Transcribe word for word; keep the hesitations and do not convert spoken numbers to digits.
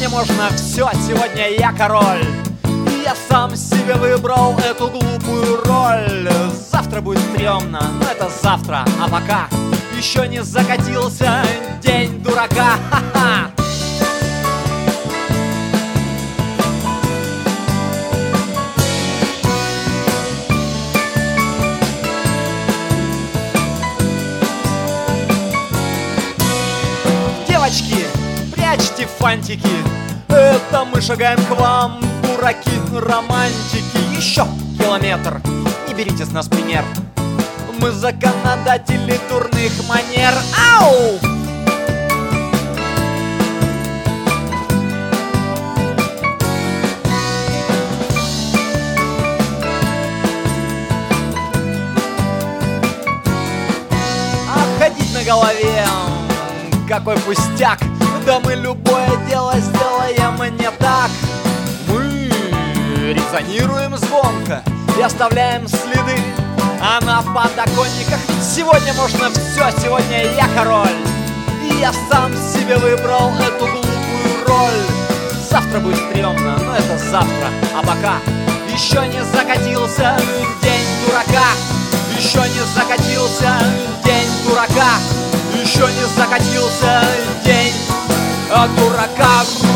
можно все, сегодня я король. И я сам себе выбрал эту глупую роль. Завтра будет стрёмно, но это завтра, а пока еще не закатился день дурака. Ха-ха! Девочки, прячьте фантики, это мы шагаем к вам, дураки, романтики. Еще километр, не берите с нас пример, мы законодатели дурных манер. Ау! А ходить на голове какой пустяк, да мы любое дело сделаем не так. Мы резонируем звонко и оставляем следы, а на подоконниках сегодня можно все, сегодня я король. И я сам себе выбрал эту глупую роль. Завтра будет стрёмно, но это завтра, а пока еще не закатился день дурака. Еще не закатился день дурака. Еще не закатился день дурака.